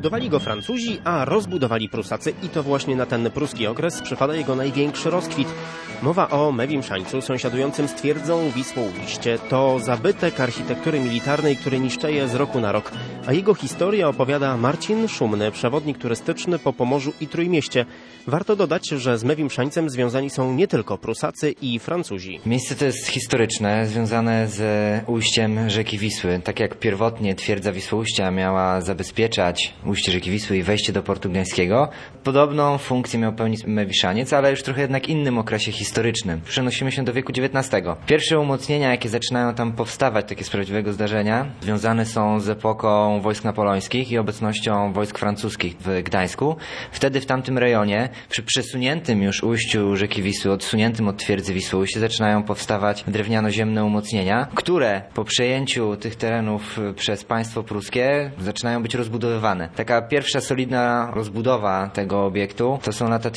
Zbudowali go Francuzi, a rozbudowali Prusacy i to właśnie na ten pruski okres przypada jego największy rozkwit. Mowa o Mewimszańcu, sąsiadującym z twierdzą Wisłoujście. To zabytek architektury militarnej, który niszczeje z roku na rok. A jego historię opowiada Marcin Szumny, przewodnik turystyczny po Pomorzu i Trójmieście. Warto dodać, że z Mewimszańcem związani są nie tylko Prusacy i Francuzi. Miejsce to jest historyczne, związane z ujściem rzeki Wisły. Tak jak pierwotnie twierdza Wisłoujścia miała zabezpieczać ujście rzeki Wisły i wejście do portu gdańskiego, podobną funkcję miał pełnić Mewiszaniec, ale już trochę jednak innym okresie historycznym. Przenosimy się do wieku XIX. Pierwsze umocnienia, jakie zaczynają tam powstawać, takie z prawdziwego zdarzenia, związane są z epoką wojsk napoleońskich i obecnością wojsk francuskich w Gdańsku. Wtedy w tamtym rejonie, przy przesuniętym już ujściu rzeki Wisły, odsuniętym od twierdzy Wisłoujście, zaczynają powstawać drewniano-ziemne umocnienia, które po przejęciu tych terenów przez państwo pruskie zaczynają być rozbudowywane. Taka pierwsza solidna rozbudowa tego obiektu to są lata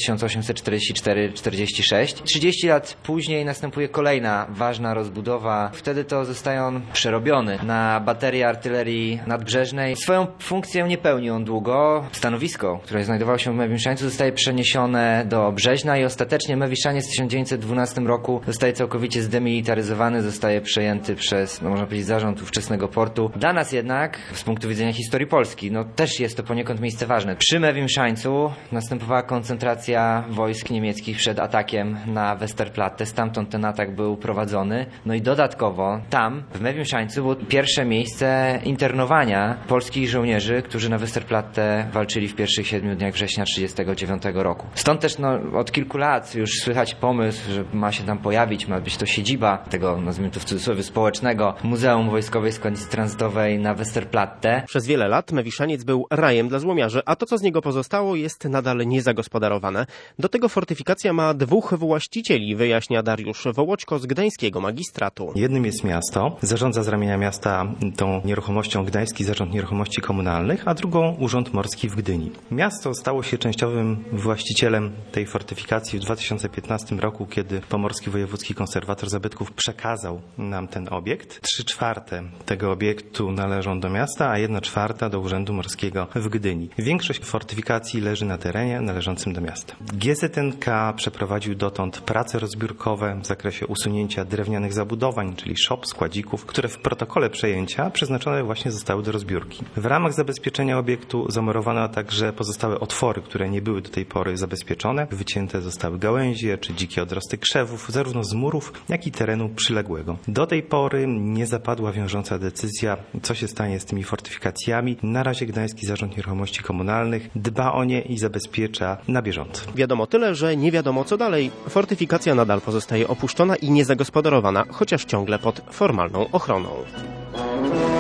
1844-46. 30 lat później następuje kolejna ważna rozbudowa. Wtedy to zostaje on przerobiony na baterię artylerii nadbrzeżnej. Swoją funkcję nie pełni on długo. Stanowisko, które znajdowało się w Mewimszańcu, zostaje przeniesione do Brzeźna i ostatecznie Mewiszaniec w 1912 roku zostaje całkowicie zdemilitaryzowany, zostaje przejęty przez, można powiedzieć, zarząd ówczesnego portu. Dla nas jednak, z punktu widzenia historii Polski, też jest to poniekąd miejsce ważne. Przy Mewimszańcu następowała koncentracja wojsk niemieckich przed atakiem na Westerplatte. Stamtąd ten atak był prowadzony. I dodatkowo tam, w Mewimszańcu, było pierwsze miejsce internowania polskich żołnierzy, którzy na Westerplatte walczyli w pierwszych 7 dniach września 1939 roku. Stąd też od kilku lat już słychać pomysł, że ma się tam pojawić, ma być to siedziba tego, nazwijmy to w cudzysłowie, społecznego Muzeum Wojskowej Składnicy Tranzytowej na Westerplatte. Przez wiele lat Mewiszaniec był rajem dla złomiarzy, a to, co z niego pozostało, jest nadal niezagospodarowane. Do tego fortyfikacja ma dwóch właścicieli, wyjaśnia Dariusz Wołoćko z Gdańskiego Magistratu. Jednym jest miasto, zarządza z ramienia miasta tą nieruchomością Gdański Zarząd Nieruchomości Komunalnych, a drugą Urząd Morski w Gdyni. Miasto stało się częściowym właścicielem tej fortyfikacji w 2015 roku, kiedy Pomorski Wojewódzki Konserwator Zabytków przekazał nam ten obiekt. 3/4 tego obiektu należą do miasta, a 1/4 do Urzędu Morskiego w Gdyni. Większość fortyfikacji leży na terenie należącym do miasta. GZNK przeprowadził dotąd prace rozbiórkowe w zakresie usunięcia drewnianych zabudowań, czyli szop, składzików, które w protokole przejęcia przeznaczone właśnie zostały do rozbiórki. W ramach zabezpieczenia obiektu zamurowano także pozostałe otwory, które nie były do tej pory zabezpieczone. Wycięte zostały gałęzie czy dzikie odrosty krzewów, zarówno z murów, jak i terenu przyległego. Do tej pory nie zapadła wiążąca decyzja, co się stanie z tymi fortyfikacjami. Na razie Gdański Zarząd Nieruchomości Komunalnych dba o nie i zabezpiecza na bieżąco. Wiadomo tyle, że nie wiadomo co dalej. Fortyfikacja nadal pozostaje opuszczona i niezagospodarowana, chociaż ciągle pod formalną ochroną.